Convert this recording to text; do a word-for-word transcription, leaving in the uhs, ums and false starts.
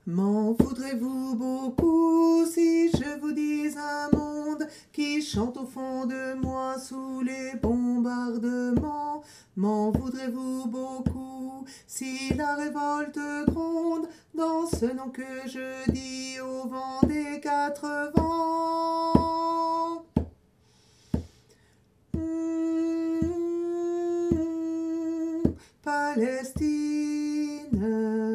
M'en voudrez-vous beaucoup si je vous dis un monde qui chante au fond de moi sous les bombardements? M'en voudrez-vous beaucoup si la révolte gronde dans ce nom que je dis au vent des quatre vents? Mmh, Palestine.